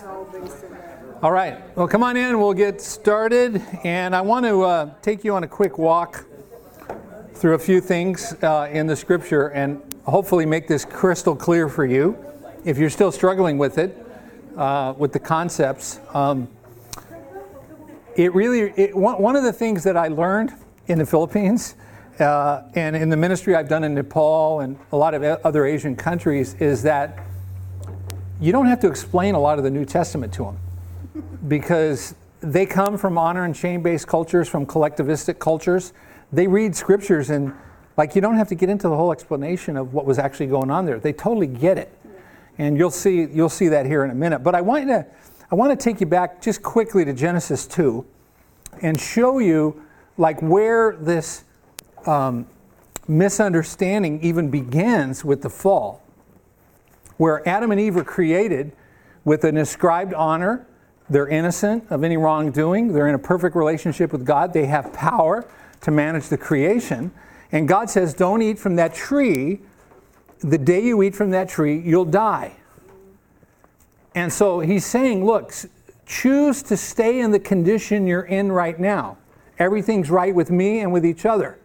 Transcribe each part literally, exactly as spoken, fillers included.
All right. Well, come on in. We'll get started. And I want to uh, take you on a quick walk through a few things uh, in the scripture and hopefully make this crystal clear for you. If you're still struggling with it, uh, with the concepts, um, it really, it, one, one of the things that I learned in the Philippines uh, and in the ministry I've done in Nepal and a lot of other Asian countries is that you don't have to explain a lot of the New Testament to them because they come from honor and shame-based cultures, from collectivistic cultures. They read scriptures and like you don't have to get into the whole explanation of what was actually going on there. They totally get it. And you'll see you'll see that here in a minute. But I want to I want to take you back just quickly to Genesis two and show you like where this um, misunderstanding even begins with the fall. Where Adam and Eve were created with an ascribed honor. They're innocent of any wrongdoing. They're in a perfect relationship with God. They have power to manage the creation. And God says, don't eat from that tree. The day you eat from that tree, you'll die. And so he's saying, look, choose to stay in the condition you're in right now. Everything's right with me and with each other.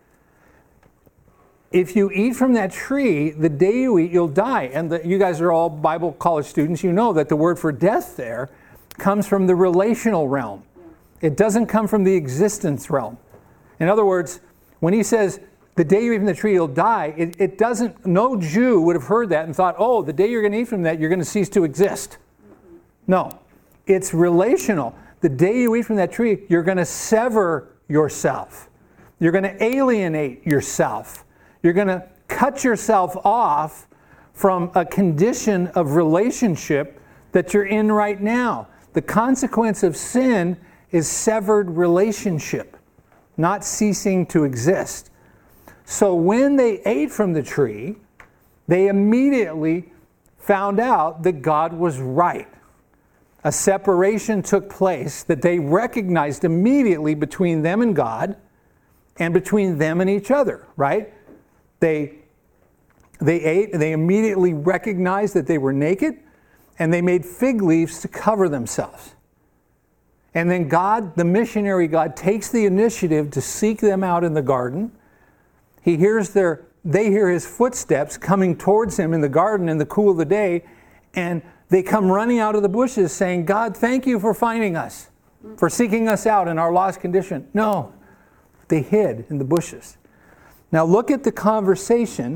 If you eat from that tree, the day you eat, you'll die. And the, you guys are all Bible college students. You know that the word for death there comes from the relational realm. It doesn't come from the existence realm. In other words, when he says, the day you eat from the tree, you'll die, it, it doesn't, no Jew would have heard that and thought, oh, the day you're going to eat from that, you're going to cease to exist. No, it's relational. The day you eat from that tree, you're going to sever yourself. You're going to alienate yourself. You're going to cut yourself off from a condition of relationship that you're in right now. The consequence of sin is severed relationship, not ceasing to exist. So when they ate from the tree, they immediately found out that God was right. A separation took place that they recognized immediately between them and God and between them and each other, right? They, they ate, they immediately recognized that they were naked, and they made fig leaves to cover themselves. And then God, the missionary God, takes the initiative to seek them out in the garden. He hears their, they hear his footsteps coming towards him in the garden in the cool of the day, and they come running out of the bushes saying, God, thank you for finding us, for seeking us out in our lost condition. No, they hid in the bushes. Now look at the conversation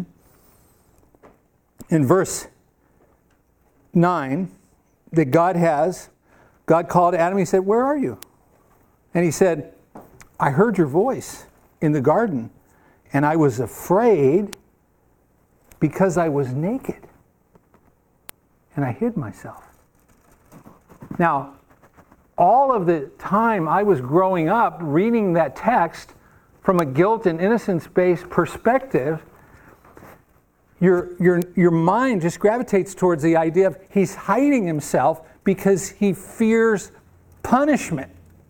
in verse nine that God has. God called Adam, he said, where are you? And he said, I heard your voice in the garden, and I was afraid because I was naked, and I hid myself. Now, all of the time I was growing up reading that text from a guilt and innocence-based perspective, your, your, your mind just gravitates towards the idea of he's hiding himself because he fears punishment.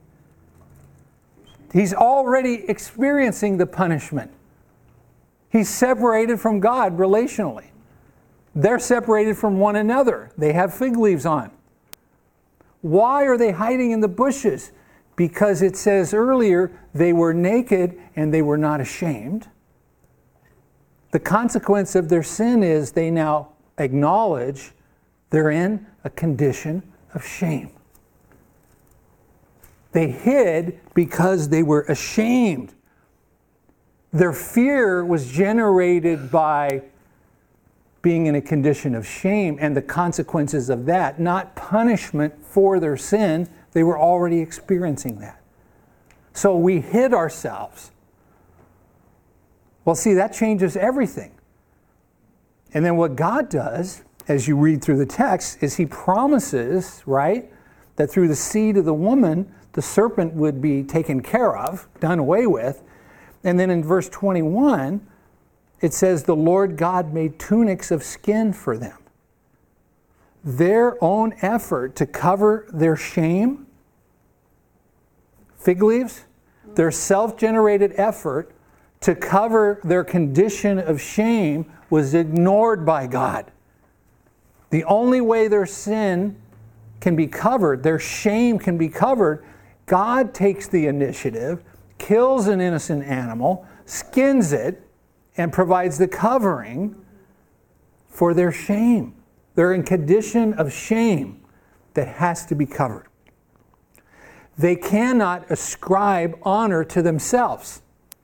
He's already experiencing the punishment. He's separated from God relationally. They're separated from one another. They have fig leaves on. Why are they hiding in the bushes? Because it says earlier, they were naked and they were not ashamed. The consequence of their sin is they now acknowledge they're in a condition of shame. They hid because they were ashamed. Their fear was generated by being in a condition of shame and the consequences of that, not punishment for their sin. They were already experiencing that. So we hid ourselves. Well, see, that changes everything. And then what God does, as you read through the text, is he promises, right, that through the seed of the woman, the serpent would be taken care of, done away with. And then in verse twenty-one, it says, the Lord God made tunics of skin for them. Their own effort to cover their shame, fig leaves, their self-generated effort to cover their condition of shame was ignored by God. The only way their sin can be covered, their shame can be covered, God takes the initiative, kills an innocent animal, skins it, and provides the covering for their shame. They're in condition of shame that has to be covered. They cannot ascribe honor to themselves.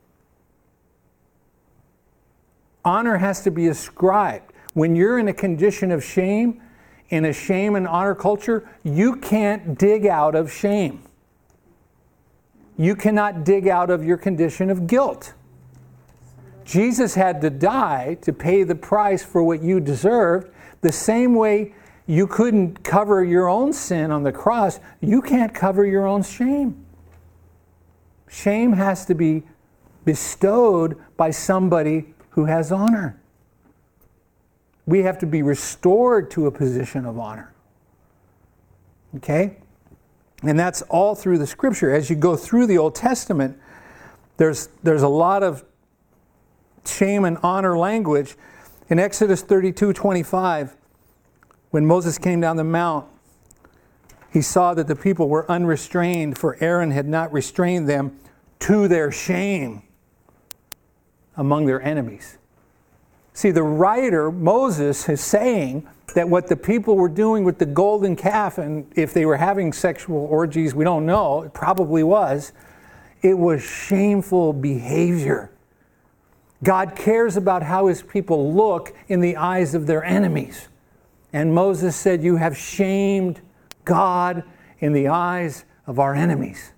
Honor has to be ascribed. When you're in a condition of shame, in a shame and honor culture, you can't dig out of shame. You cannot dig out of your condition of guilt. Jesus had to die to pay the price for what you deserved. The same way you couldn't cover your own sin on the cross, you can't cover your own shame. Shame has to be bestowed by somebody who has honor. We have to be restored to a position of honor. Okay? And that's all through the Scripture. As you go through the Old Testament, there's, there's a lot of shame and honor language. In Exodus thirty-two twenty-five, when Moses came down the mount, he saw that the people were unrestrained, for Aaron had not restrained them to their shame among their enemies. See, the writer, Moses, is saying that what the people were doing with the golden calf, and if they were having sexual orgies, we don't know, it probably was, it was shameful behavior. God cares about how his people look in the eyes of their enemies. And Moses said, you have shamed God in the eyes of our enemies.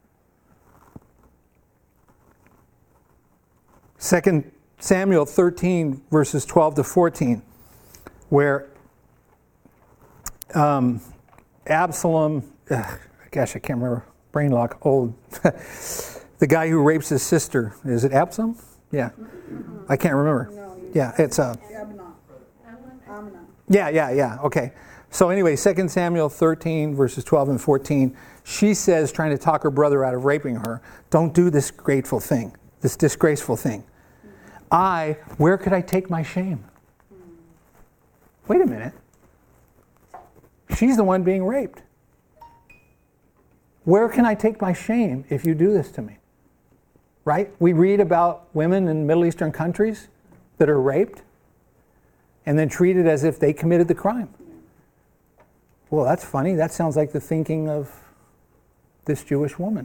Second Samuel thirteen, verses twelve to fourteen, where um, Absalom, ugh, gosh, I can't remember, brain lock, old, the guy who rapes his sister, is it Absalom? Yeah, I can't remember. Yeah, it's uh, yeah, yeah, yeah, okay. So anyway, Second Samuel thirteen, verses twelve and fourteen, she says, trying to talk her brother out of raping her, don't do this grateful thing, this disgraceful thing. I, where could I take my shame? Wait a minute. She's the one being raped. Where can I take my shame if you do this to me? Right? We read about women in Middle Eastern countries that are raped and then treated as if they committed the crime. Well, that's funny. That sounds like the thinking of this Jewish woman.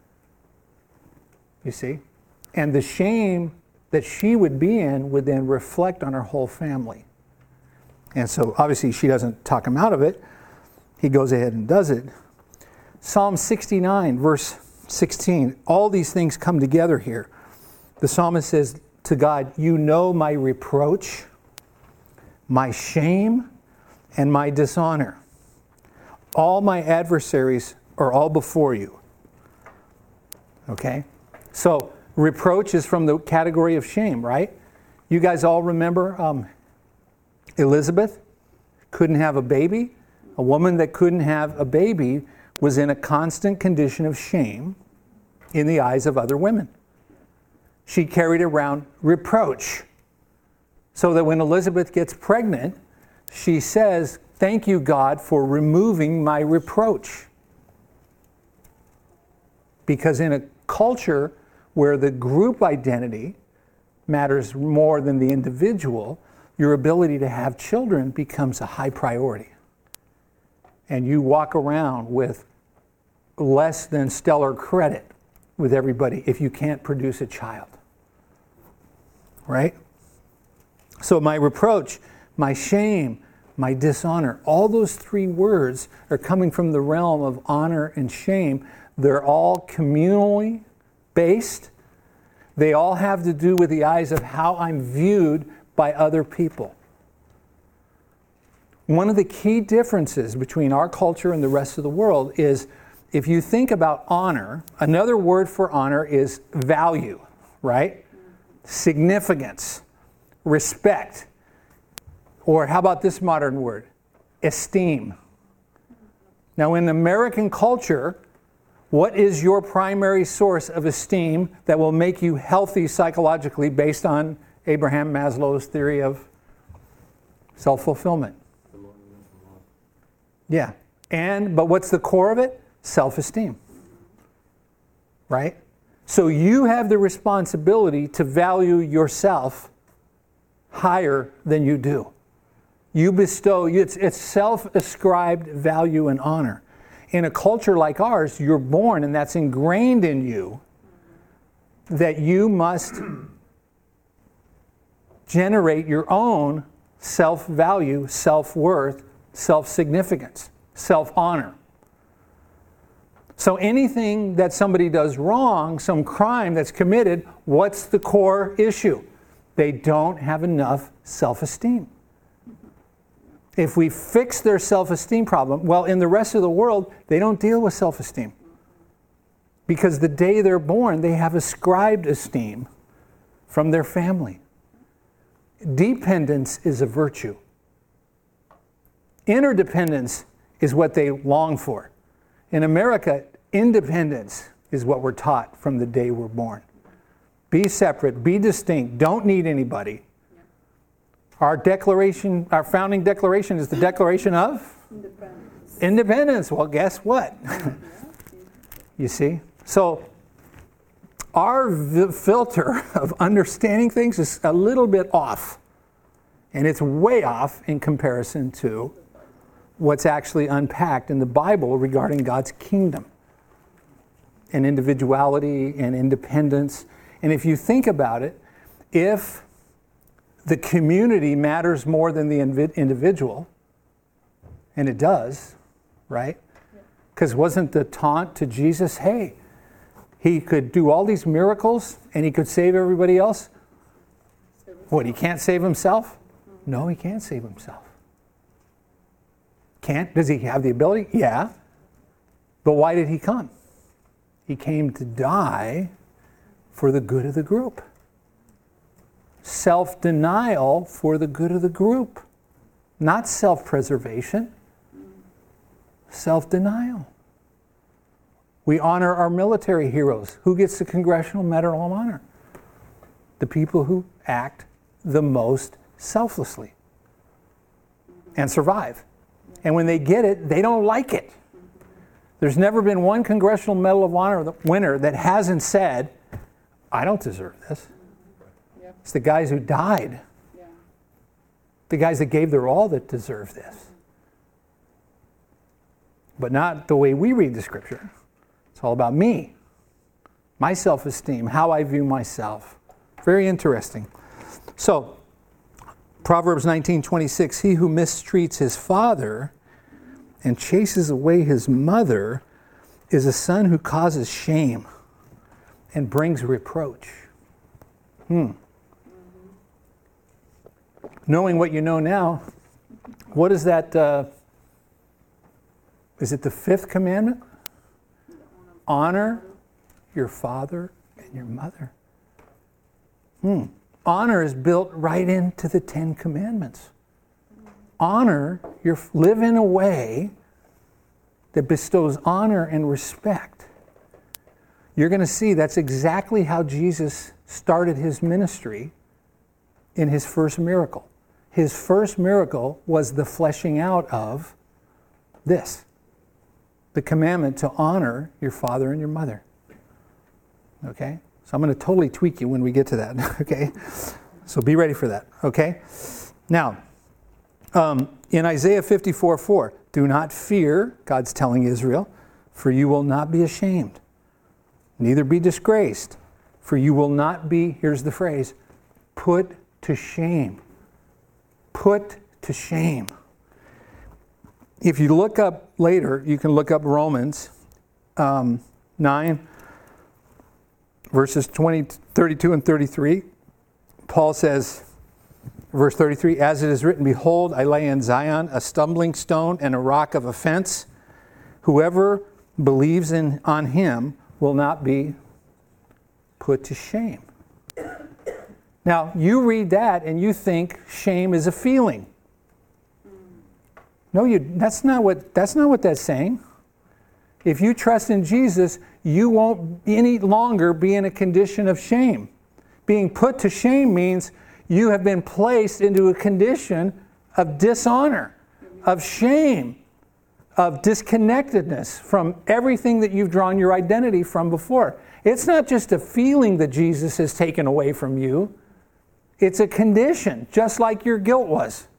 You see? And the shame that she would be in would then reflect on her whole family. And so obviously she doesn't talk him out of it. He goes ahead and does it. Psalm sixty-nine, verse sixteen. All these things come together here. The psalmist says to God, you know my reproach, my shame, and my dishonor. All my adversaries are all before you. Okay? So, reproach is from the category of shame, right? You guys all remember um, Elizabeth couldn't have a baby. A woman that couldn't have a baby was in a constant condition of shame in the eyes of other women. She carried around reproach. So that when Elizabeth gets pregnant, she says, thank you, God, for removing my reproach. Because in a culture where the group identity matters more than the individual, your ability to have children becomes a high priority. And you walk around with less than stellar credit with everybody if you can't produce a child. Right? So my reproach, my shame, my dishonor, all those three words are coming from the realm of honor and shame. They're all communally based. They all have to do with the eyes of how I'm viewed by other people. One of the key differences between our culture and the rest of the world is if you think about honor, another word for honor is value, right? Significance, respect, or how about this modern word? Esteem. Now in American culture, what is your primary source of esteem that will make you healthy psychologically based on Abraham Maslow's theory of self-fulfillment? Yeah. And, but what's the core of it? Self-esteem. Right? So you have the responsibility to value yourself higher than you do. You bestow, it's, it's self-ascribed value and honor. In a culture like ours, you're born and that's ingrained in you that you must generate your own self-value, self-worth, self-significance, self-honor. So anything that somebody does wrong, some crime that's committed, what's the core issue? They don't have enough self-esteem. If we fix their self-esteem problem, well, in the rest of the world, they don't deal with self-esteem. Because the day they're born, they have ascribed esteem from their family. Dependence is a virtue. Interdependence is what they long for. In America, independence is what we're taught from the day we're born. Be separate, be distinct, don't need anybody. Our declaration, our founding declaration is the Declaration of Independence. Independence. Well, guess what? You see? So, our v- filter of understanding things is a little bit off. And it's way off in comparison to what's actually unpacked in the Bible regarding God's kingdom and individuality and independence. And if you think about it, if the community matters more than the invi- individual, and it does, right? Because wasn't the taunt to Jesus, hey, he could do all these miracles and he could save everybody else? What, he can't save himself? No, he can't save himself. Can't? Does he have the ability? Yeah. But why did he come? He came to die for the good of the group. Self-denial for the good of the group. Not self-preservation. Self-denial. We honor our military heroes. Who gets the Congressional Medal of Honor? The people who act the most selflessly and survive. And when they get it, they don't like it. There's never been one Congressional Medal of Honor winner that hasn't said, I don't deserve this. Yep. It's the guys who died. Yeah. The guys that gave their all that deserve this. But not the way we read the scripture. It's all about me. My self-esteem, how I view myself. Very interesting. So, Proverbs nineteen twenty-six, he who mistreats his father and chases away his mother is a son who causes shame and brings reproach. Hmm. Knowing what you know now, what is that? Uh, is it the fifth commandment? Honor your father and your mother. Hmm. Honor is built right into the Ten Commandments. Honor, your, live in a way that bestows honor and respect. You're going to see that's exactly how Jesus started his ministry in his first miracle. His first miracle was the fleshing out of this, the commandment to honor your father and your mother. Okay? So I'm going to totally tweak you when we get to that, okay? So be ready for that, okay? Now, um, in Isaiah fifty-four four, do not fear, God's telling Israel, for you will not be ashamed, neither be disgraced, for you will not be, here's the phrase, put to shame. Put to shame. If you look up later, you can look up Romans um, nine, verses twenty, thirty-two and thirty-three. Paul says, verse thirty-three, as it is written, behold, I lay in Zion a stumbling stone and a rock of offense. Whoever believes in on him will not be put to shame. Now, you read that and you think shame is a feeling. No, you that's not what that's not what that's saying. If you trust in Jesus, you won't any longer be in a condition of shame. Being put to shame means you have been placed into a condition of dishonor, of shame, of disconnectedness from everything that you've drawn your identity from before. It's not just a feeling that Jesus has taken away from you. It's a condition, just like your guilt was.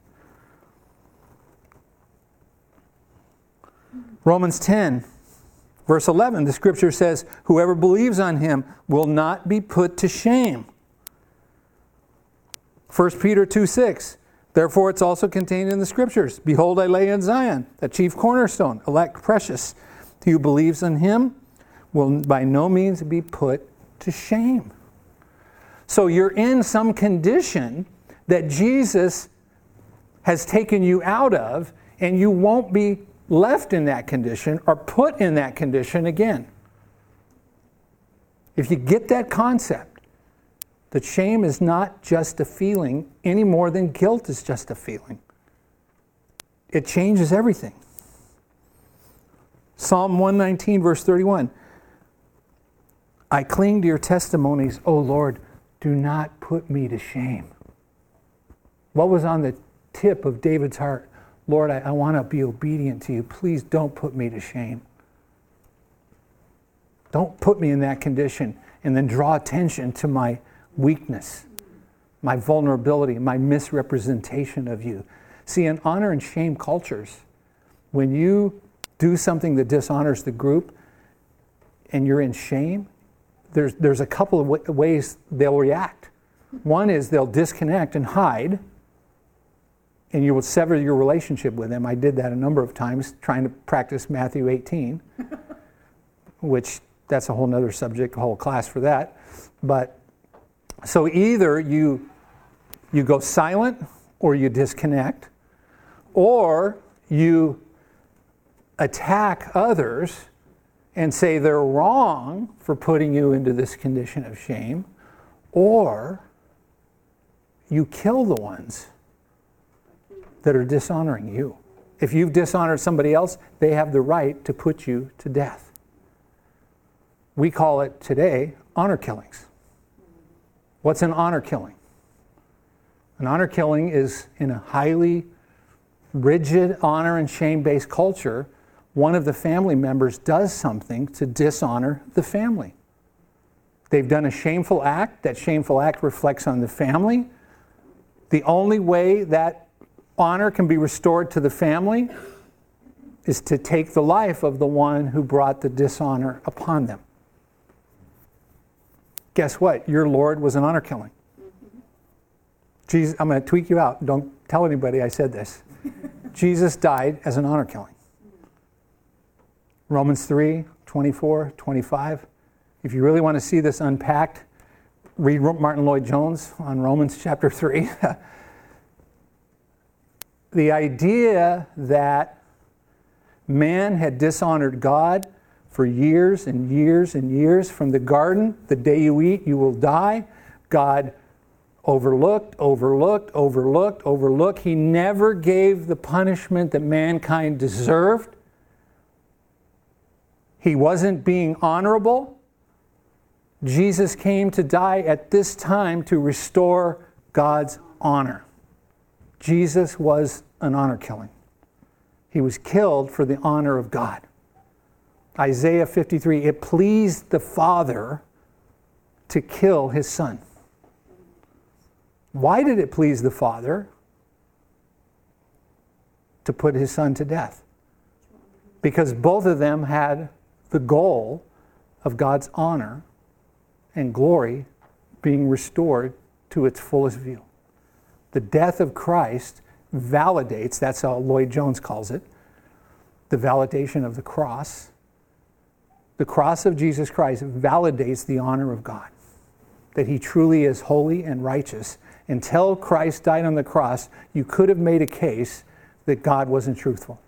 Romans ten, verse eleven, the scripture says, whoever believes on him will not be put to shame. First Peter two six, therefore it's also contained in the scriptures. Behold, I lay in Zion, the chief cornerstone, elect precious. He who believes on him will by no means be put to shame. So you're in some condition that Jesus has taken you out of, and you won't be left in that condition or put in that condition again. If you get that concept, that shame is not just a feeling any more than guilt is just a feeling. It changes everything. Psalm one nineteen, verse thirty-one. I cling to your testimonies, O Lord, do not put me to shame. What was on the tip of David's heart? Lord, I, I want to be obedient to you. Please don't put me to shame. Don't put me in that condition and then draw attention to my weakness, my vulnerability, my misrepresentation of you. See, in honor and shame cultures, when you do something that dishonors the group and you're in shame, there's, there's a couple of w- ways they'll react. One is they'll disconnect and hide, and you will sever your relationship with them. I did that a number of times trying to practice Matthew eighteen, which that's a whole nother subject, a whole class for that. But so either you you go silent or you disconnect, or you attack others and say they're wrong for putting you into this condition of shame, or you kill the ones that are dishonoring you. If you've dishonored somebody else, they have the right to put you to death. We call it today honor killings. What's an honor killing? An honor killing is in a highly rigid honor and shame-based culture. One of the family members does something to dishonor the family. They've done a shameful act. That shameful act reflects on the family. The only way that honor can be restored to the family is to take the life of the one who brought the dishonor upon them. Guess what? Your Lord was an honor killing. Jesus, I'm going to tweak you out. Don't tell anybody I said this. Jesus died as an honor killing. Romans three, twenty-four, twenty-five. If you really want to see this unpacked, read Martin Lloyd-Jones on Romans chapter three. The idea that man had dishonored God for years and years and years from the garden, the day you eat, you will die. God overlooked, overlooked, overlooked, overlooked. He never gave the punishment that mankind deserved. He wasn't being honorable. Jesus came to die at this time to restore God's honor. Jesus was an honor killing. He was killed for the honor of God. Isaiah fifty-three, it pleased the Father to kill his Son. Why did it please the Father to put his Son to death? Because both of them had the goal of God's honor and glory being restored to its fullest view. The death of Christ validates, that's how Lloyd-Jones calls it, the validation of the cross. The cross of Jesus Christ validates the honor of God, that he truly is holy and righteous. Until Christ died on the cross, you could have made a case that God wasn't truthful.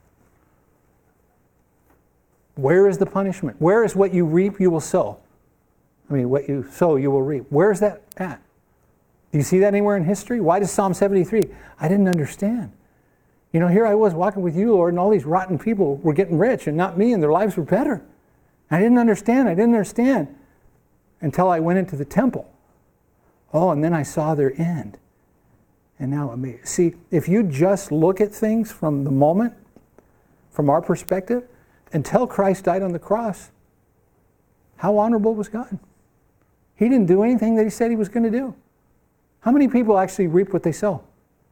Where is the punishment? Where is what you reap, you will sow? I mean, what you sow, you will reap. Where is that at? Do you see that anywhere in history? Why does Psalm seventy-three? I didn't understand. You know, here I was walking with you, Lord, and all these rotten people were getting rich and not me, and their lives were better. I didn't understand. I didn't understand until I went into the temple. Oh, and then I saw their end. And now, see, if you just look at things from the moment from our perspective, until Christ died on the cross, how honorable was God? He didn't do anything that he said he was going to do. How many people actually reap what they sow?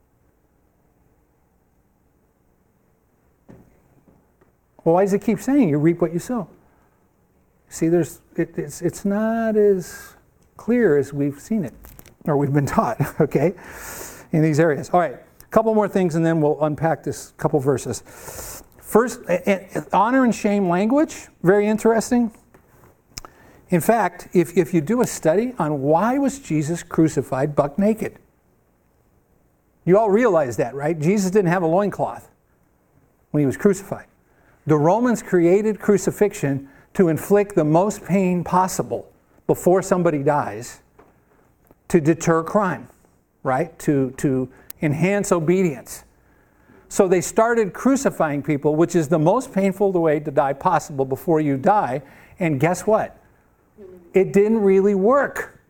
Well, why does it keep saying you reap what you sow? See, there's it, it's, it's not as clear as we've seen it, or we've been taught, okay, in these areas. All right, a couple more things and then we'll unpack this couple verses. First, honor and shame language, very interesting. In fact, if, if you do a study on why was Jesus crucified buck naked, you all realize that, right? Jesus didn't have a loincloth when he was crucified. The Romans created crucifixion to inflict the most pain possible before somebody dies, to deter crime, right? To, to enhance obedience. So they started crucifying people, which is the most painful way to die possible before you die. And guess what? It didn't really work.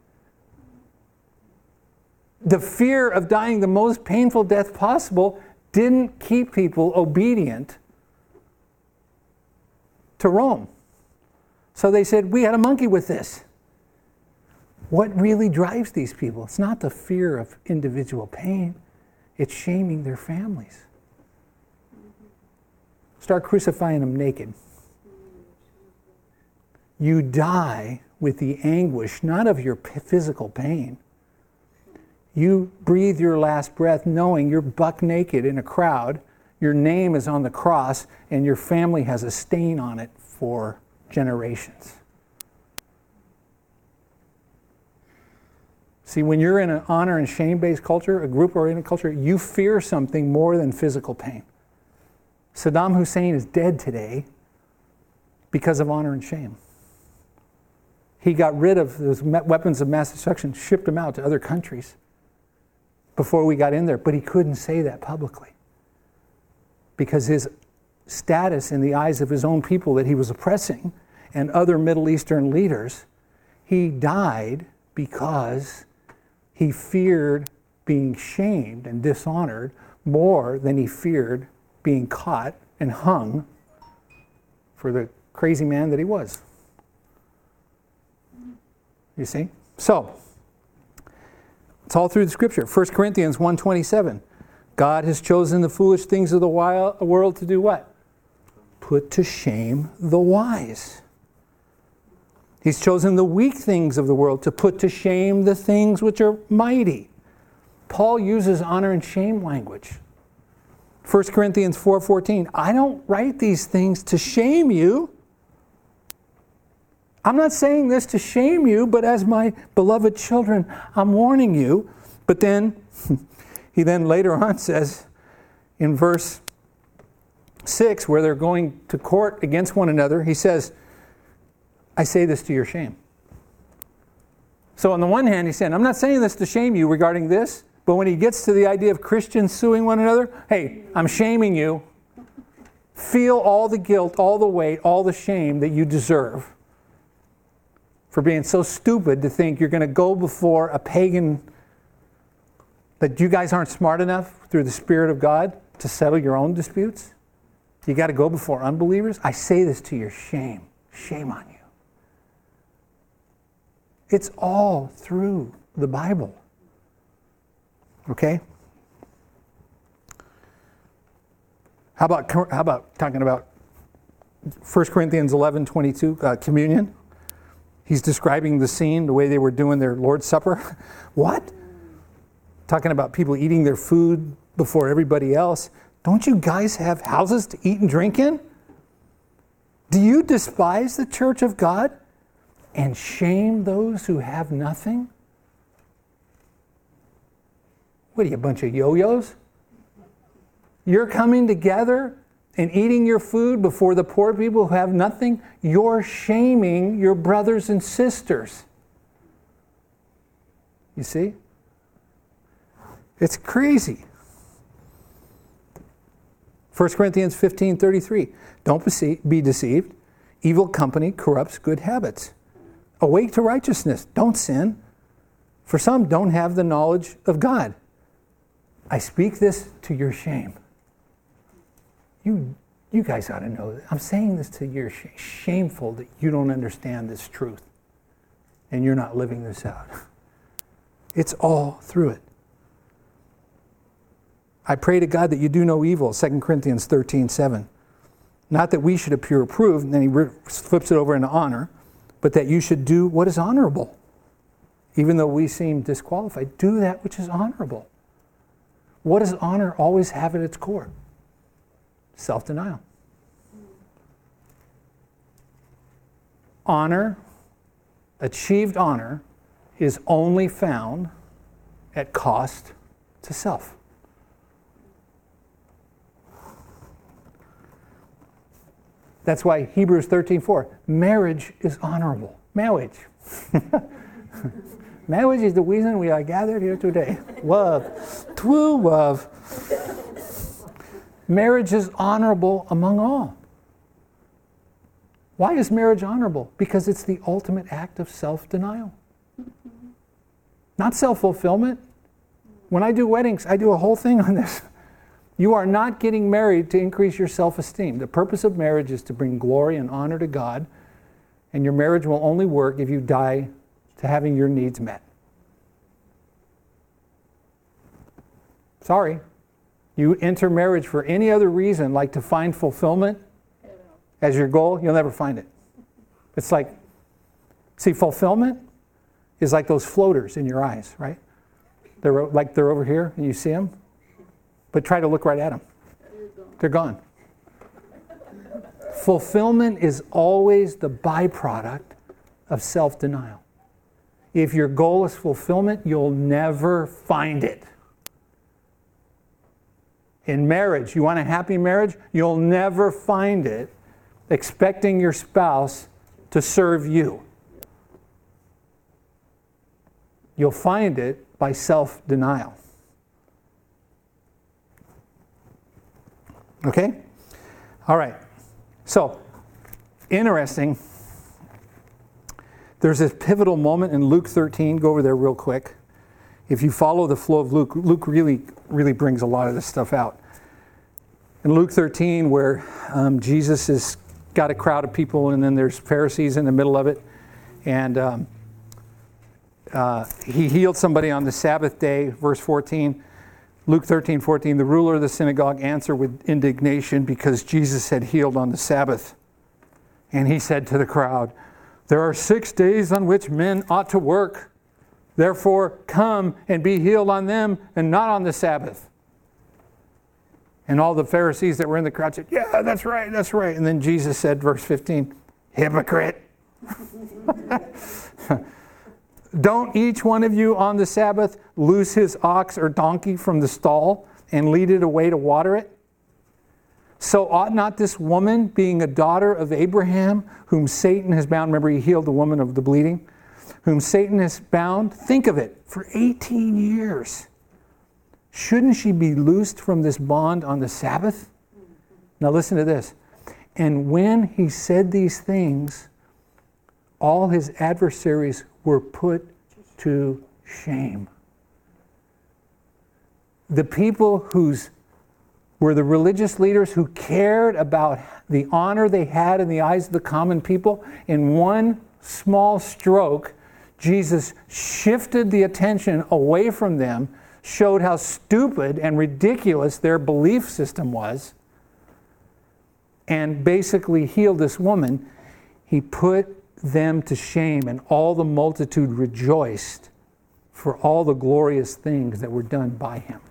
The fear of dying the most painful death possible didn't keep people obedient to Rome. So they said, we had a monkey with this. What really drives these people? It's not the fear of individual pain. It's shaming their families. Start crucifying them naked. You die with the anguish, not of your physical pain. You breathe your last breath knowing you're buck naked in a crowd, your name is on the cross, and your family has a stain on it for generations. See, when you're in an honor and shame-based culture, a group-oriented culture, you fear something more than physical pain. Saddam Hussein is dead today because of honor and shame. He got rid of those weapons of mass destruction, shipped them out to other countries before we got in there, but he couldn't say that publicly because his status in the eyes of his own people that he was oppressing and other Middle Eastern leaders, he died because he feared being shamed and dishonored more than he feared being caught and hung for the crazy man that he was. You see? So, it's all through the scripture. First Corinthians one twenty-seven. God has chosen the foolish things of the world to do what? Put to shame the wise. He's chosen the weak things of the world to put to shame the things which are mighty. Paul uses honor and shame language. First Corinthians four fourteen. I don't write these things to shame you. I'm not saying this to shame you, but as my beloved children, I'm warning you. But then, he then later on says in verse six, where they're going to court against one another, he says, I say this to your shame. So on the one hand, he's saying, I'm not saying this to shame you regarding this, but when he gets to the idea of Christians suing one another, hey, I'm shaming you. Feel all the guilt, all the weight, all the shame that you deserve for being so stupid to think you're going to go before a pagan, that you guys aren't smart enough through the Spirit of God to settle your own disputes. You got to go before unbelievers. I say this to your shame. Shame on you. It's all through the Bible. Okay? How about how about talking about First Corinthians eleven twenty-two, uh, communion? He's describing the scene, the way they were doing their Lord's Supper. What? Talking about people eating their food before everybody else. Don't you guys have houses to eat and drink in? Do you despise the church of God and shame those who have nothing? What are you, a bunch of yo-yos? You're coming together and eating your food before the poor people who have nothing? You're shaming your brothers and sisters. You see? It's crazy. First Corinthians fifteen thirty-three. Don't be deceived. Evil company corrupts good habits. Awake to righteousness. Don't sin. For some don't have the knowledge of God. I speak this to your shame. You You guys ought to know that. I'm saying this to you. You're sh- shameful that you don't understand this truth and you're not living this out. It's all through it. I pray to God that you do no evil, Second Corinthians thirteen seven. Not that we should appear approved, and then he re- flips it over into honor, but that you should do what is honorable. Even though we seem disqualified, do that which is honorable. What does honor always have at its core? Self-denial. Honor, achieved honor, is only found at cost to self. That's why Hebrews thirteen four, marriage is honorable. Marriage. Marriage is the reason we are gathered here today. Love. True love. Marriage is honorable among all. Why is marriage honorable? Because it's the ultimate act of self-denial. Not self-fulfillment. When I do weddings, I do a whole thing on this. You are not getting married to increase your self-esteem. The purpose of marriage is to bring glory and honor to God, and your marriage will only work if you die to having your needs met. Sorry. You enter marriage for any other reason, like to find fulfillment as your goal, you'll never find it. It's like, see, fulfillment is like those floaters in your eyes, right? They're like they're over here, and you see them. But try to look right at them. They're gone. Fulfillment is always the byproduct of self-denial. If your goal is fulfillment, you'll never find it. In marriage, you want a happy marriage? You'll never find it expecting your spouse to serve you. You'll find it by self-denial. Okay? All right. So, interesting. There's this pivotal moment in Luke thirteen. Go over there real quick. If you follow the flow of Luke, Luke really, really brings a lot of this stuff out. In Luke thirteen, where um, Jesus has got a crowd of people, and then there's Pharisees in the middle of it, and um, uh, he healed somebody on the Sabbath day, verse fourteen. Luke thirteen fourteen, the ruler of the synagogue answered with indignation because Jesus had healed on the Sabbath. And he said to the crowd, there are six days on which men ought to work. Therefore, come and be healed on them and not on the Sabbath. And all the Pharisees that were in the crowd said, yeah, that's right, that's right. And then Jesus said, verse fifteen, hypocrite. Don't each one of you on the Sabbath loose his ox or donkey from the stall and lead it away to water it? So ought not this woman, being a daughter of Abraham, whom Satan has bound, remember he healed the woman of the bleeding, whom Satan has bound, think of it, for eighteen years. Shouldn't she be loosed from this bond on the Sabbath? Now listen to this. And when he said these things, all his adversaries were put to shame. The people whose were the religious leaders who cared about the honor they had in the eyes of the common people, in one small stroke, Jesus shifted the attention away from them, showed how stupid and ridiculous their belief system was, and basically healed this woman. He put them to shame, and all the multitude rejoiced for all the glorious things that were done by him.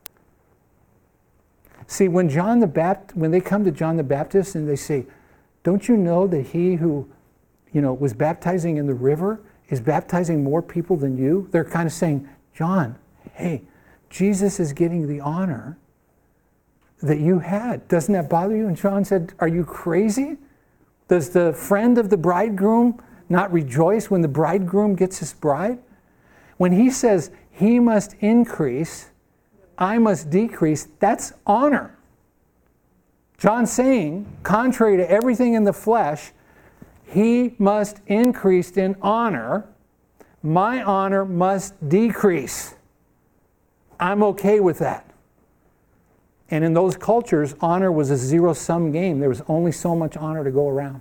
See, when John the Baptist, when they come to John the Baptist and they say, don't you know that he who, you know, was baptizing in the river is baptizing more people than you? They're kind of saying, John, hey, Jesus is getting the honor that you had. Doesn't that bother you? And John said, are you crazy? Does the friend of the bridegroom not rejoice when the bridegroom gets his bride? When he says he must increase, I must decrease, that's honor. John's saying, contrary to everything in the flesh, he must increase in honor. My honor must decrease. I'm okay with that. And in those cultures, honor was a zero-sum game. There was only so much honor to go around.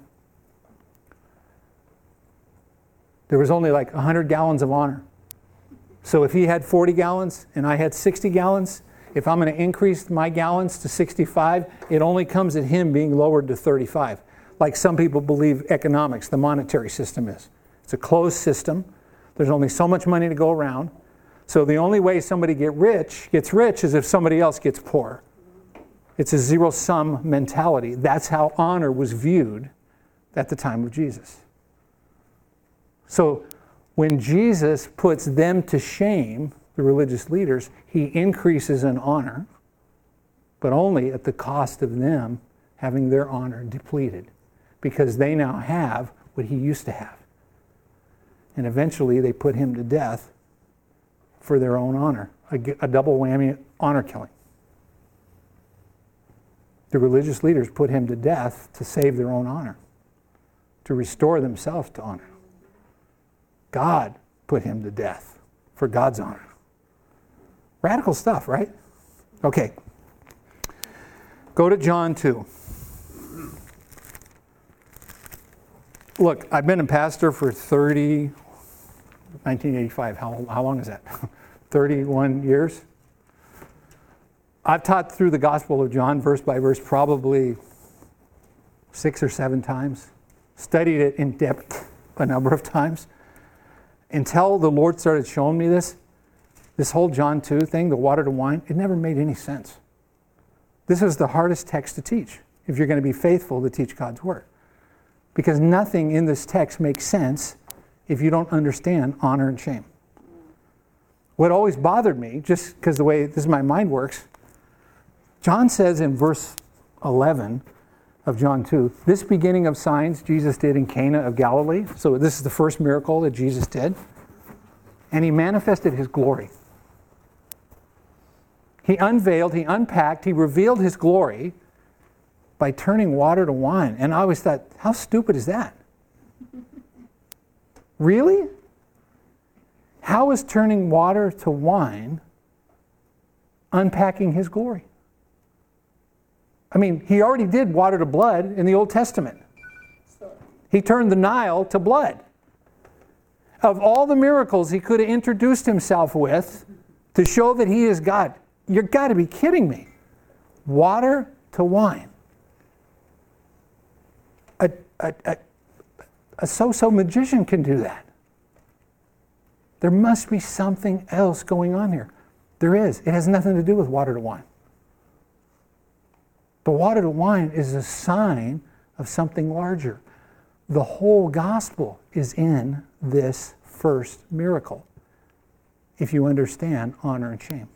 There was only like one hundred gallons of honor. So if he had forty gallons and I had sixty gallons, if I'm going to increase my gallons to sixty-five, it only comes at him being lowered to thirty-five. Like some people believe economics, the monetary system is. It's a closed system. There's only so much money to go around. So the only way somebody get rich, gets rich is if somebody else gets poor. It's a zero-sum mentality. That's how honor was viewed at the time of Jesus. So when Jesus puts them to shame, the religious leaders, he increases in honor, but only at the cost of them having their honor depleted, because they now have what he used to have. And eventually they put him to death for their own honor, a, a double whammy honor killing. The religious leaders put him to death to save their own honor, to restore themselves to honor. God put him to death for God's honor. Radical stuff, right? Okay. Go to John two. Look, I've been a pastor for thirty, nineteen eighty-five, how, how long is that? thirty-one years. I've taught through the Gospel of John verse by verse probably six or seven times. Studied it in depth a number of times. Until the Lord started showing me this, this whole John two thing, the water to wine, it never made any sense. This is the hardest text to teach if you're going to be faithful to teach God's Word. Because nothing in this text makes sense if you don't understand honor and shame. What always bothered me, just because the way this is my mind works, John says in verse eleven of John two, this beginning of signs Jesus did in Cana of Galilee. So this is the first miracle that Jesus did. And he manifested his glory. He unveiled, he unpacked, he revealed his glory by turning water to wine. And I always thought, how stupid is that? Really? How is turning water to wine unpacking his glory? I mean, he already did water to blood in the Old Testament. He turned the Nile to blood. Of all the miracles he could have introduced himself with to show that he is God, you've got to be kidding me. Water to wine. A, a, a, a so-so magician can do that. There must be something else going on here. There is. It has nothing to do with water to wine. The water to wine is a sign of something larger. The whole gospel is in this first miracle, if you understand honor and shame.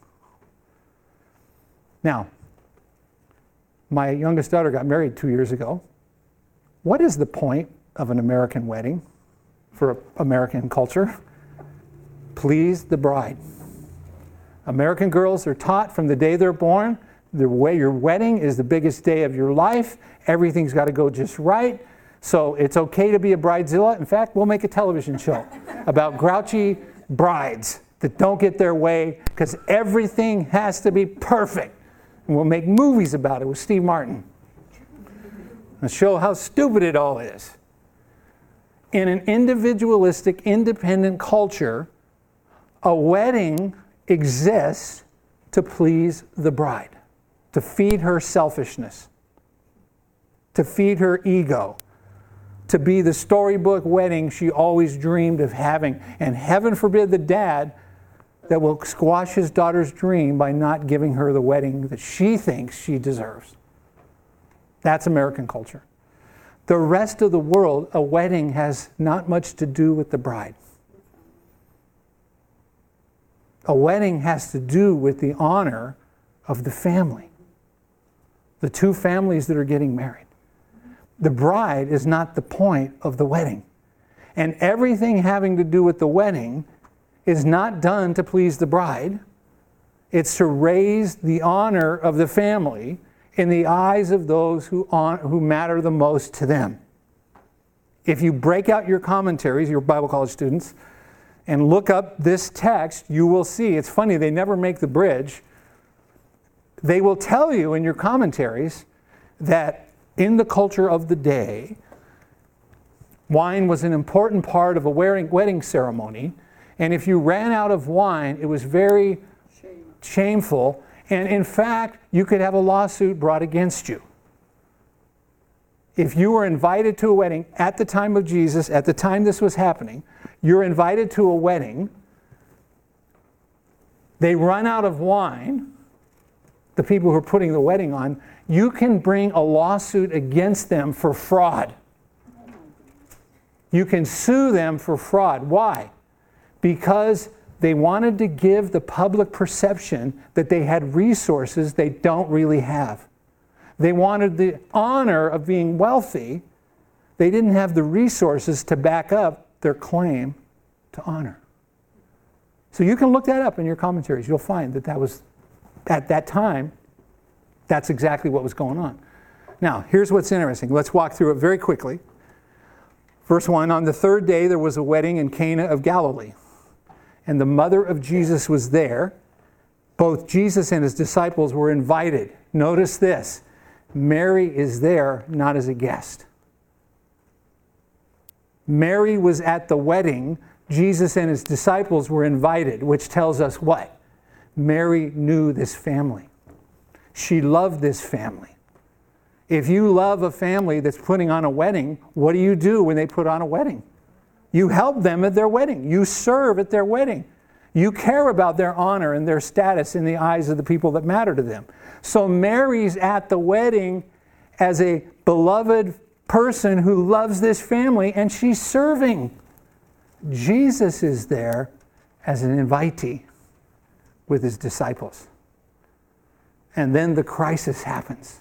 Now, my youngest daughter got married two years ago. What is the point of an American wedding for American culture? Please the bride. American girls are taught from the day they're born, the way your wedding is the biggest day of your life. Everything's got to go just right. So it's okay to be a bridezilla. In fact, we'll make a television show about grouchy brides that don't get their way because everything has to be perfect. And we'll make movies about it with Steve Martin and show how stupid it all is. In an individualistic, independent culture, a wedding exists to please the bride, to feed her selfishness, to feed her ego, to be the storybook wedding she always dreamed of having. And heaven forbid the dad that will squash his daughter's dream by not giving her the wedding that she thinks she deserves. That's American culture. The rest of the world, a wedding has not much to do with the bride. A wedding has to do with the honor of the family, the two families that are getting married. The bride is not the point of the wedding. And everything having to do with the wedding is not done to please the bride. It's to raise the honor of the family in the eyes of those who, on, who matter the most to them. If you break out your commentaries, your Bible college students, and look up this text, you will see, it's funny, they never make the bridge. They will tell you in your commentaries that in the culture of the day, wine was an important part of a wedding ceremony. And if you ran out of wine, it was very Shame. shameful. And in fact, you could have a lawsuit brought against you. If you were invited to a wedding at the time of Jesus, at the time this was happening, you're invited to a wedding, they run out of wine, the people who are putting the wedding on, you can bring a lawsuit against them for fraud. You can sue them for fraud. Why? Because they wanted to give the public perception that they had resources they don't really have. They wanted the honor of being wealthy. They didn't have the resources to back up their claim to honor. So you can look that up in your commentaries. You'll find that that was, at that time, that's exactly what was going on. Now, here's what's interesting. Let's walk through it very quickly. Verse one, on the third day there was a wedding in Cana of Galilee, and the mother of Jesus was there. Both Jesus and his disciples were invited. Notice this. Mary is there, not as a guest. Mary was at the wedding. Jesus and his disciples were invited, which tells us what? Mary knew this family. She loved this family. If you love a family that's putting on a wedding, what do you do when they put on a wedding? You help them at their wedding. You serve at their wedding. You care about their honor and their status in the eyes of the people that matter to them. So Mary's at the wedding as a beloved person who loves this family, and she's serving. Jesus is there as an invitee with his disciples. And then the crisis happens.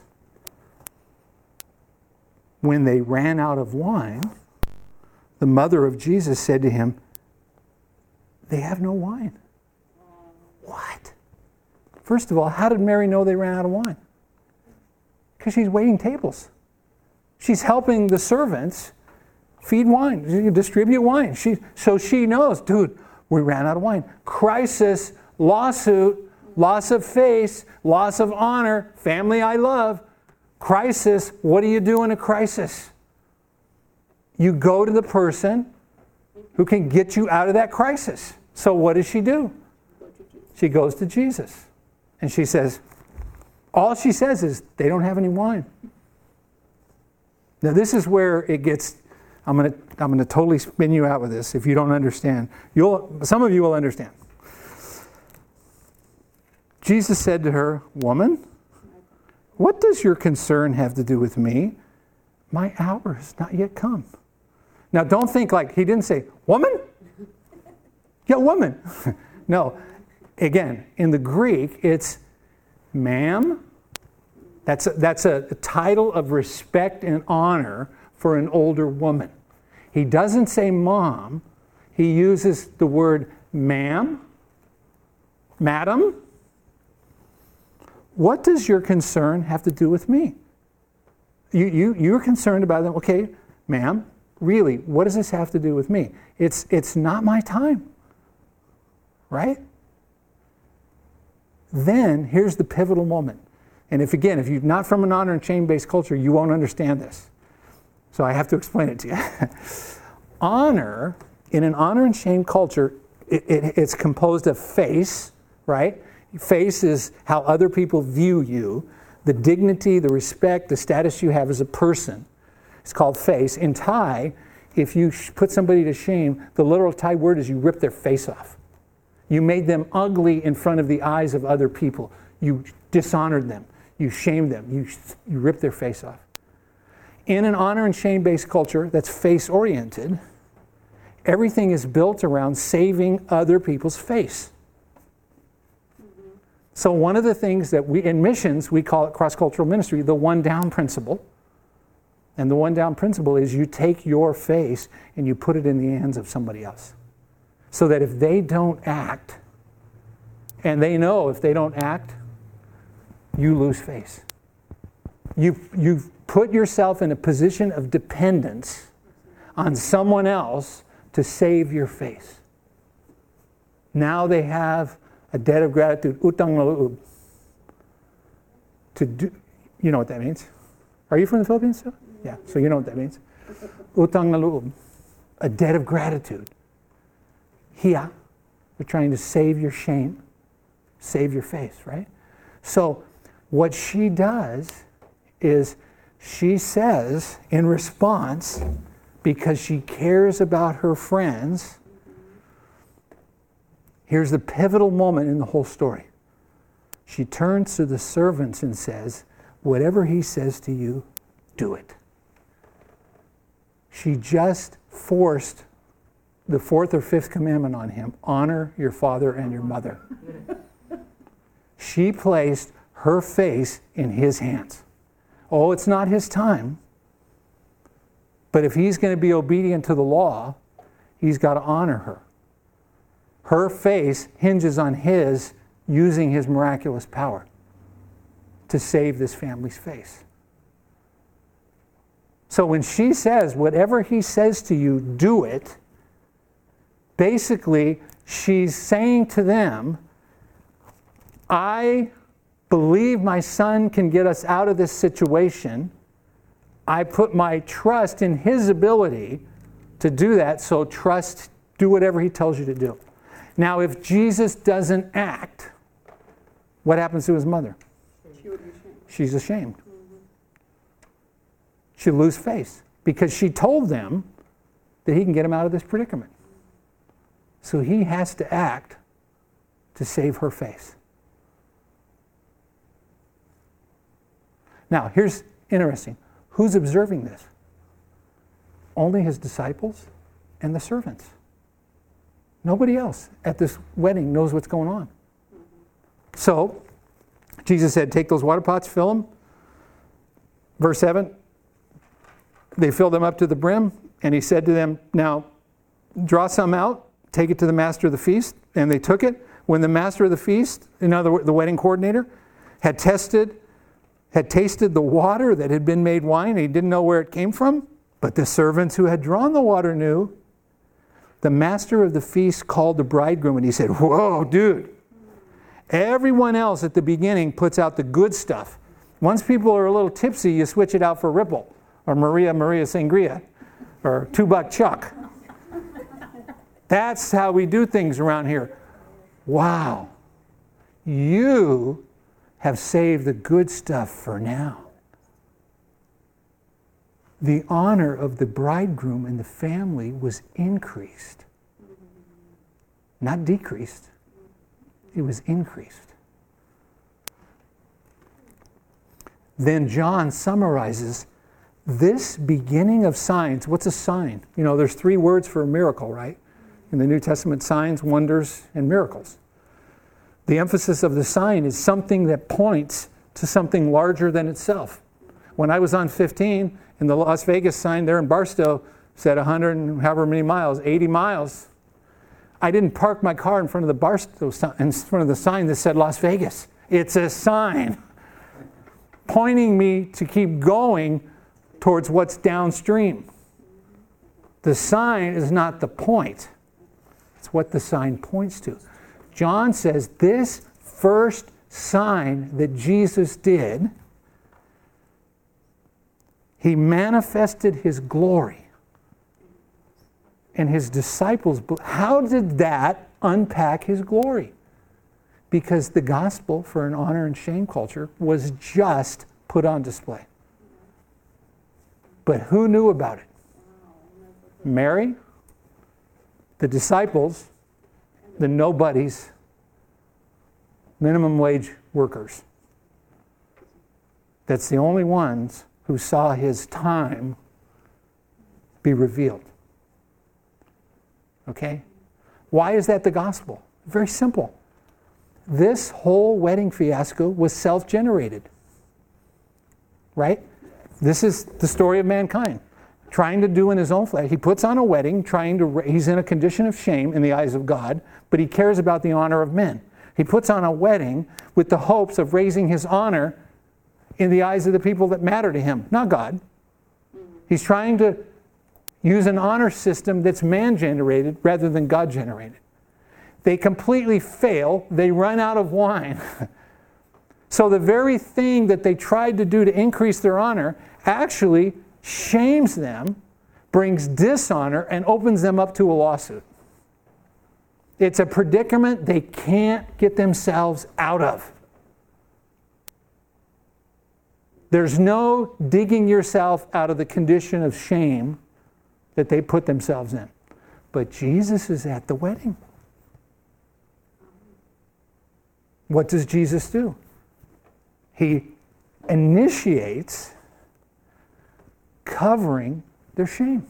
When they ran out of wine, the mother of Jesus said to him, they have no wine. What? First of all, how did Mary know they ran out of wine? Because she's waiting tables. She's helping the servants feed wine, distribute wine. She, so she knows, dude, we ran out of wine. Crisis, lawsuit, loss of face, loss of honor, family I love. Crisis, what do you do in a crisis? You go to the person who can get you out of that crisis. So what does she do? She goes to Jesus. And she says, all she says is, they don't have any wine. Now this is where it gets, I'm going to I'm going to totally spin you out with this if you don't understand. You'll, some of you will understand. Jesus said to her, woman, what does your concern have to do with me? My hour has not yet come. Now don't think like, he didn't say, woman? Yeah, woman. No. Again, in the Greek, it's ma'am. That's a, that's a title of respect and honor for an older woman. He doesn't say mom. He uses the word ma'am, madam. What does your concern have to do with me? You, you, you're concerned about them. Okay, ma'am, really, what does this have to do with me? It's, it's not my time, right? Then, here's the pivotal moment. And if, again, if you're not from an honor and shame-based culture, you won't understand this. So I have to explain it to you. Honor, in an honor and shame culture, it, it, it's composed of face, right? Face is how other people view you, the dignity, the respect, the status you have as a person. It's called face. In Thai, if you put somebody to shame, the literal Thai word is you rip their face off. You made them ugly in front of the eyes of other people. You dishonored them. You shamed them. You, you ripped their face off. In an honor and shame-based culture that's face-oriented, everything is built around saving other people's face. So one of the things that we, in missions, we call it cross-cultural ministry, the one-down principle. And the one-down principle is you take your face and you put it in the hands of somebody else. So that if they don't act, and they know if they don't act, you lose face. You've, you've put yourself in a position of dependence on someone else to save your face. Now they have a debt of gratitude, utang na loob. to do, you know what that means? Are you from the Philippines too? Yeah, so you know what that means. Utang na loob, a debt of gratitude. Hiya, you're trying to save your shame, save your face, right? So what she does is she says in response, because she cares about her friends, here's the pivotal moment in the whole story. She turns to the servants and says, whatever he says to you, do it. She just forced the fourth or fifth commandment on him. Honor your father and your mother. She placed her face in his hands. Oh, it's not his time. But if he's going to be obedient to the law, he's got to honor her. Her face hinges on his using his miraculous power to save this family's face. So when she says, whatever he says to you, do it, basically she's saying to them, I believe my son can get us out of this situation. I put my trust in his ability to do that, so trust, do whatever he tells you to do. Now, if Jesus doesn't act, what happens to his mother? She would be ashamed. She's ashamed. Mm-hmm. She'll lose face because she told them that he can get him out of this predicament. So he has to act to save her face. Now, here's interesting. Who's observing this? Only his disciples and the servants. Nobody else at this wedding knows what's going on. So, Jesus said, take those water pots, fill them. Verse seven, they filled them up to the brim, and he said to them, now, draw some out, take it to the master of the feast. And they took it. When the master of the feast, in other words, the wedding coordinator, had tested, had tasted the water that had been made wine, and he didn't know where it came from, but the servants who had drawn the water knew. The master of the feast called the bridegroom, and he said, whoa, dude. Everyone else at the beginning puts out the good stuff. Once people are a little tipsy, you switch it out for Ripple, or Maria Maria Sangria, or Two Buck Chuck. That's how we do things around here. Wow. You have saved the good stuff for now. The honor of the bridegroom and the family was increased, not decreased. It was increased. Then John summarizes this beginning of signs. What's a sign? You know, there's three words for a miracle, right? In the New Testament, signs, wonders, and miracles. The emphasis of the sign is something that points to something larger than itself. When I was on fifteen, and the Las Vegas sign there in Barstow said one hundred and however many miles, eighty miles. I didn't park my car in front of the Barstow sign, in front of the sign that said Las Vegas. It's a sign pointing me to keep going towards what's downstream. The sign is not the point. It's what the sign points to. John says this first sign that Jesus did, he manifested his glory. And his disciples, how did that unpack his glory? Because the gospel for an honor and shame culture was just put on display. But who knew about it? Mary, the disciples, the nobodies, minimum wage workers. That's the only ones who saw his time be revealed. Okay? Why is that the gospel? Very simple. This whole wedding fiasco was self-generated. Right? This is the story of mankind. Trying to do in his own flesh. He puts on a wedding, trying to, he's in a condition of shame in the eyes of God, but he cares about the honor of men. He puts on a wedding with the hopes of raising his honor in the eyes of the people that matter to him, not God. He's trying to use an honor system that's man-generated rather than God-generated. They completely fail. They run out of wine. So the very thing that they tried to do to increase their honor actually shames them, brings dishonor, and opens them up to a lawsuit. It's a predicament they can't get themselves out of. There's no digging yourself out of the condition of shame that they put themselves in. But Jesus is at the wedding. What does Jesus do? He initiates covering their shame.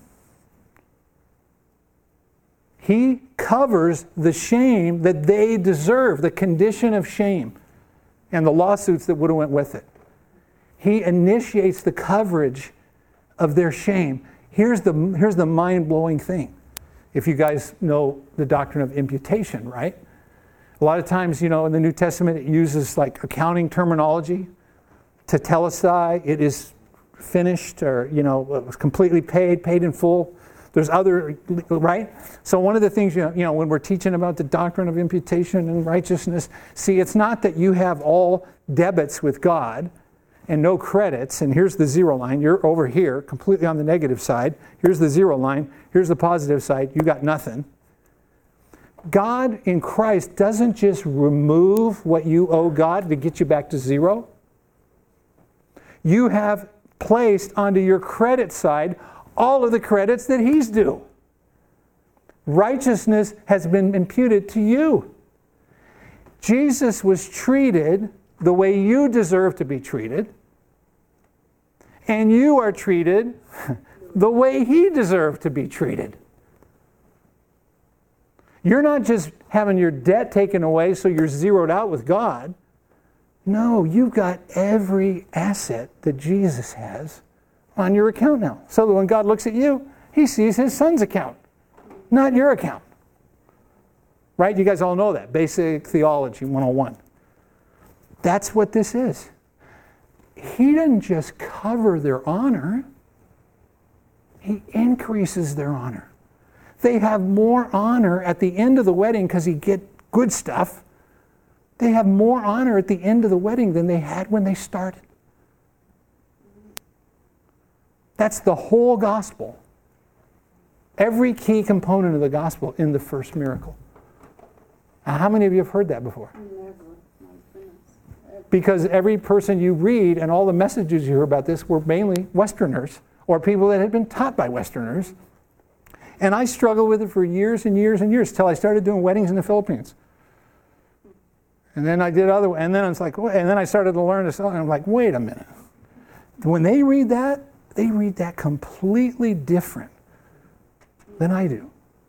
He covers the shame that they deserve, the condition of shame, and the lawsuits that would have went with it. He initiates the coverage of their shame. Here's the, here's the mind-blowing thing. If you guys know the doctrine of imputation, right? A lot of times, you know, in the New Testament, it uses like accounting terminology. Tetelestai, it is finished, or, you know, it was completely paid, paid in full. There's other, right? So one of the things, you know, you know, when we're teaching about the doctrine of imputation and righteousness, see, it's not that you have all debits with God and no credits, and here's the zero line. You're over here, completely on the negative side. Here's the zero line. Here's the positive side. You got nothing. God in Christ doesn't just remove what you owe God to get you back to zero. You have placed onto your credit side all of the credits that He's due. Righteousness has been imputed to you. Jesus was treated the way you deserve to be treated, and you are treated the way He deserved to be treated. You're not just having your debt taken away so you're zeroed out with God. No, you've got every asset that Jesus has on your account now. So that when God looks at you, He sees His Son's account, not your account. Right? You guys all know that. Basic Theology one oh one. That's what this is. He doesn't just cover their honor. He increases their honor. They have more honor at the end of the wedding because you get good stuff. They have more honor at the end of the wedding than they had when they started. That's the whole gospel. Every key component of the gospel in the first miracle. Now, how many of you have heard that before? Because every person you read and all the messages you hear about this were mainly Westerners or people that had been taught by Westerners. And I struggled with it for years and years and years till I started doing weddings in the Philippines. And then I did other, and then I was like, and then I started to learn this, and I'm like, wait a minute. When they read that, they read that completely different than I do.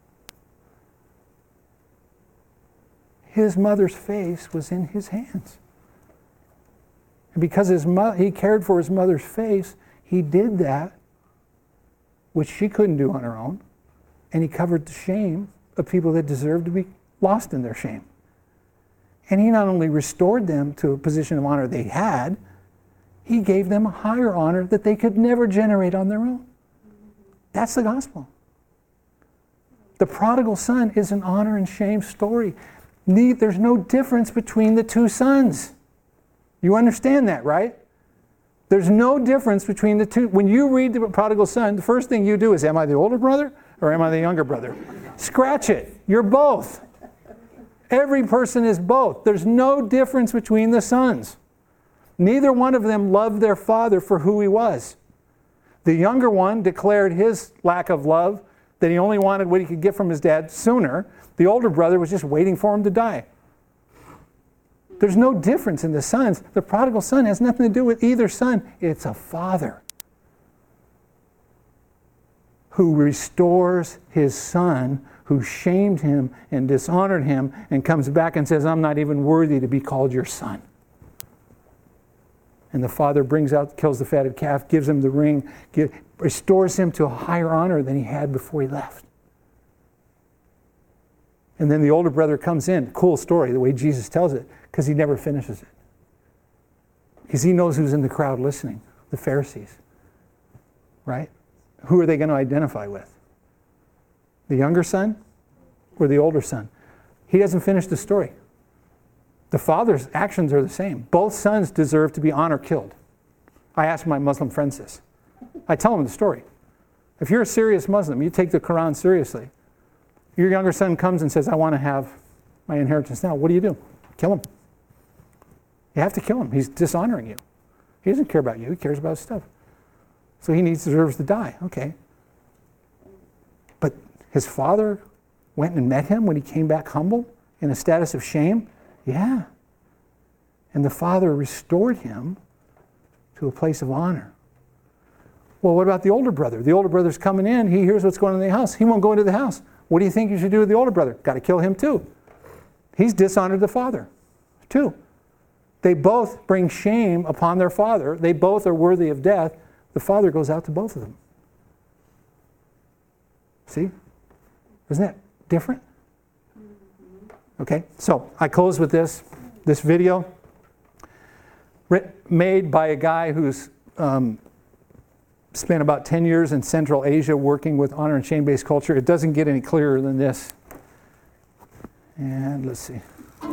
His mother's face was in His hands. And because his mo- he cared for his mother's face, He did that, which she couldn't do on her own. And He covered the shame of people that deserved to be lost in their shame. And He not only restored them to a position of honor they had, He gave them a higher honor that they could never generate on their own. That's the gospel. The prodigal son is an honor and shame story. There's no difference between the two sons. You understand that, right? There's no difference between the two. When you read the prodigal son, the first thing you do is, am I the older brother or am I the younger brother? Scratch it. You're both. Every person is both. There's no difference between the sons. Neither one of them loved their father for who he was. The younger one declared his lack of love, that he only wanted what he could get from his dad sooner. The older brother was just waiting for him to die. There's no difference in the sons. The prodigal son has nothing to do with either son. It's a father who restores his son who shamed him and dishonored him and comes back and says, I'm not even worthy to be called your son. And the father brings out, kills the fatted calf, gives him the ring, give, restores him to a higher honor than he had before he left. And then the older brother comes in. Cool story, the way Jesus tells it, because he never finishes it. Because he knows who's in the crowd listening, the Pharisees. Right? Who are they going to identify with? The younger son or the older son? He doesn't finish the story. The The father's actions are the same. Both sons deserve to be honor killed. I ask my Muslim friends this. I tell them the story. If you're a serious Muslim, you take the Quran seriously. Your younger son comes and says, I want to have my inheritance now. What do you do? Kill him. You have to kill him. He's dishonoring you. He doesn't care about you. He cares about his stuff. So he needs deserves to die. Okay. But his father went and met him when he came back humble in a status of shame? Yeah. And the father restored him to a place of honor. Well, what about the older brother? The older brother's coming in. He hears what's going on in the house. He won't go into the house. What do you think you should do with the older brother? Got to kill him too. He's dishonored the father too. They both bring shame upon their father. They both are worthy of death. The father goes out to both of them. See? Isn't that different? Okay, so I close with this. This video made by a guy who's um, spent about ten years in Central Asia working with honor and shame-based culture. It doesn't get any clearer than this. And let's see.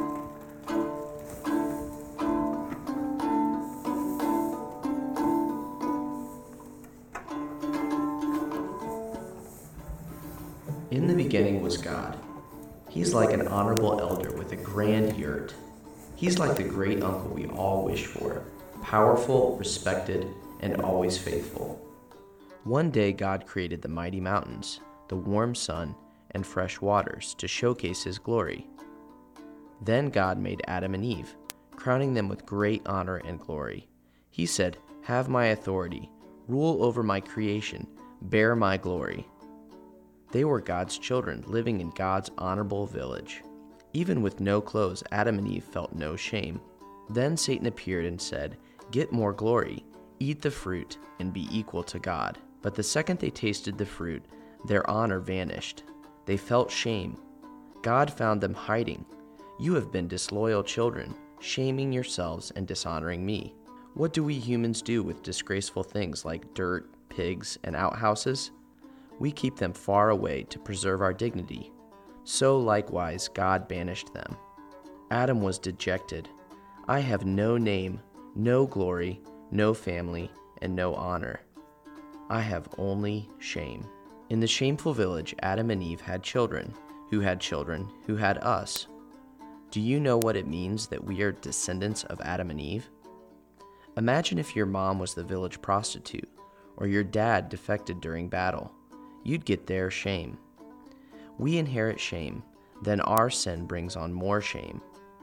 In the beginning was God. He's like an honorable elder with a grand yurt. He's like the great uncle we all wish for, powerful, respected, and always faithful. One day God created the mighty mountains, the warm sun, and fresh waters to showcase his glory. Then God made Adam and Eve, crowning them with great honor and glory. He said, "Have my authority, rule over my creation, bear my glory." They were God's children, living in God's honorable village. Even with no clothes, Adam and Eve felt no shame. Then Satan appeared and said, "Get more glory, eat the fruit, and be equal to God." But the second they tasted the fruit, their honor vanished. They felt shame. God found them hiding. "You have been disloyal children, shaming yourselves and dishonoring me." What do we humans do with disgraceful things like dirt, pigs, and outhouses? We keep them far away to preserve our dignity. So likewise, God banished them. Adam was dejected. "I have no name, no glory, no family, and no honor. I have only shame." In the shameful village, Adam and Eve had children, who had children, who had us. Do you know what it means that we are descendants of Adam and Eve? Imagine if your mom was the village prostitute, or your dad defected during battle. You'd get their shame. We inherit shame, then our sin brings on more shame.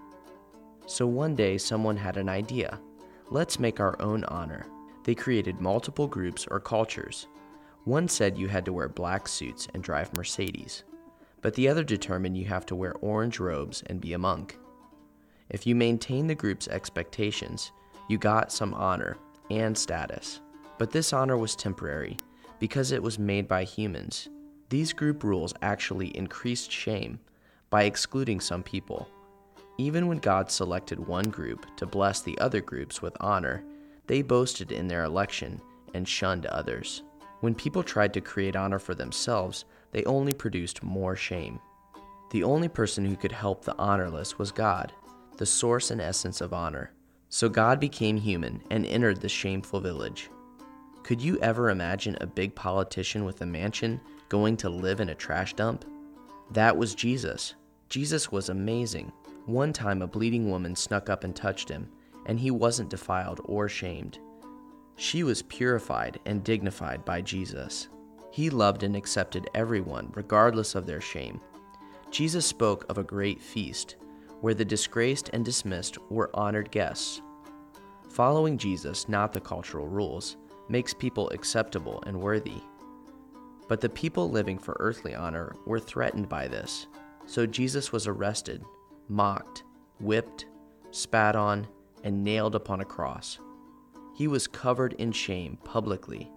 So one day someone had an idea. Let's make our own honor. They created multiple groups or cultures. One said you had to wear black suits and drive Mercedes, but the other determined you have to wear orange robes and be a monk. If you maintain the group's expectations, you got some honor and status. But this honor was temporary, because it was made by humans. These group rules actually increased shame by excluding some people. Even when God selected one group to bless the other groups with honor, they boasted in their election and shunned others. When people tried to create honor for themselves, they only produced more shame. The only person who could help the honorless was God, the source and essence of honor. So God became human and entered the shameful village. Could you ever imagine a big politician with a mansion going to live in a trash dump? That was Jesus. Jesus was amazing. One time a bleeding woman snuck up and touched him, and he wasn't defiled or shamed. She was purified and dignified by Jesus. He loved and accepted everyone, regardless of their shame. Jesus spoke of a great feast, where the disgraced and dismissed were honored guests. Following Jesus, not the cultural rules, makes people acceptable and worthy. But the people living for earthly honor were threatened by this, so Jesus was arrested, mocked, whipped, spat on, and nailed upon a cross. He was covered in shame publicly.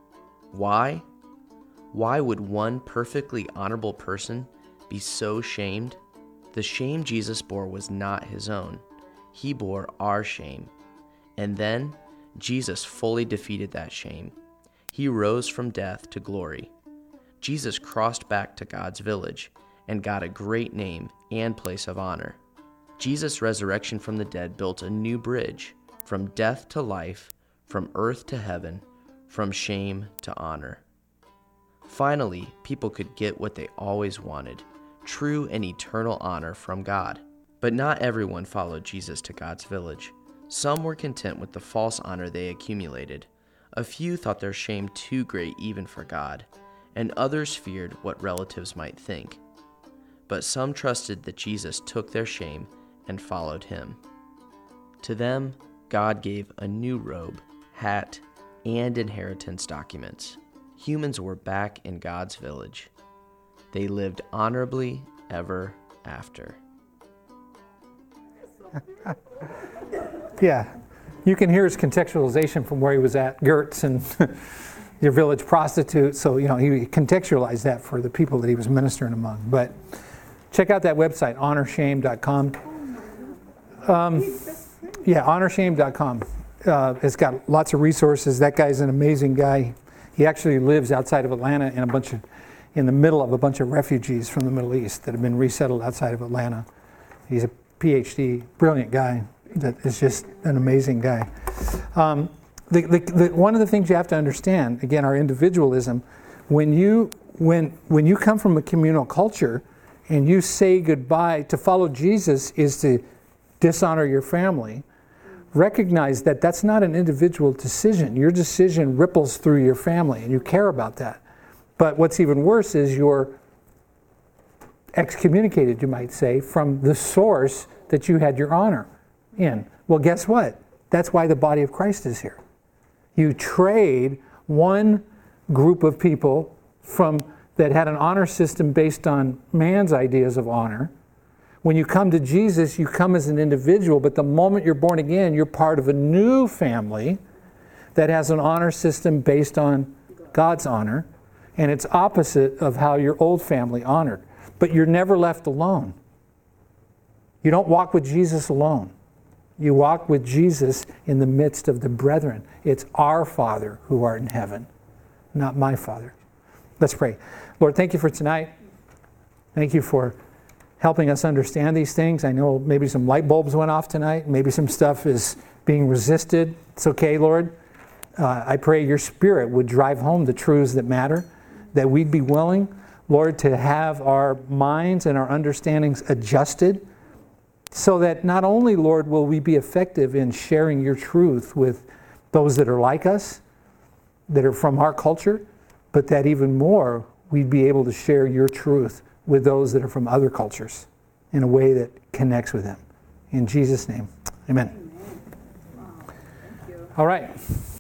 Why? Why would one perfectly honorable person be so shamed? The shame Jesus bore was not his own. He bore our shame. And then Jesus fully defeated that shame. He rose from death to glory. Jesus crossed back to God's village and got a great name and place of honor. Jesus' resurrection from the dead built a new bridge from death to life, from earth to heaven, from shame to honor. Finally, people could get what they always wanted, true and eternal honor from God. But not everyone followed Jesus to God's village. Some were content with the false honor they accumulated. A few thought their shame too great even for God, and others feared what relatives might think. But some trusted that Jesus took their shame and followed him. To them, God gave a new robe, hat, and inheritance documents. Humans were back in God's village. They lived honorably ever after. Yeah, you can hear his contextualization from where he was at, Gertz and your village prostitute. So, you know, he contextualized that for the people that he was ministering among. But check out that website, honor shame dot com. Um, yeah, honor shame dot com. Uh, it's got lots of resources. That guy's an amazing guy. He actually lives outside of Atlanta in a bunch of, in the middle of a bunch of refugees from the Middle East that have been resettled outside of Atlanta. He's a P H D, brilliant guy. That is just an amazing guy. Um, the, the, the, one of the things you have to understand, again, our individualism, when you when when you come from a communal culture and you say goodbye, to follow Jesus is to dishonor your family. Recognize that that's not an individual decision. Your decision ripples through your family, and you care about that. But what's even worse is you're excommunicated, you might say, from the source that you had your honor in. Well, guess what? That's why the body of Christ is here. You trade one group of people from that had an honor system based on man's ideas of honor. When you come to Jesus, you come as an individual, but the moment you're born again, you're part of a new family that has an honor system based on God's honor, and it's opposite of how your old family honored. But you're never left alone. You don't walk with Jesus alone. You walk with Jesus in the midst of the brethren. It's our Father who art in heaven, not my Father. Let's pray. Lord, thank you for tonight. Thank you for helping us understand these things. I know maybe some light bulbs went off tonight. Maybe some stuff is being resisted. It's okay, Lord. Uh, I pray your Spirit would drive home the truths that matter, that we'd be willing, Lord, to have our minds and our understandings adjusted so that not only, Lord, will we be effective in sharing your truth with those that are like us, that are from our culture, but that even more we'd be able to share your truth with those that are from other cultures in a way that connects with them. In Jesus' name, amen. Amen. Wow. Thank you. All right.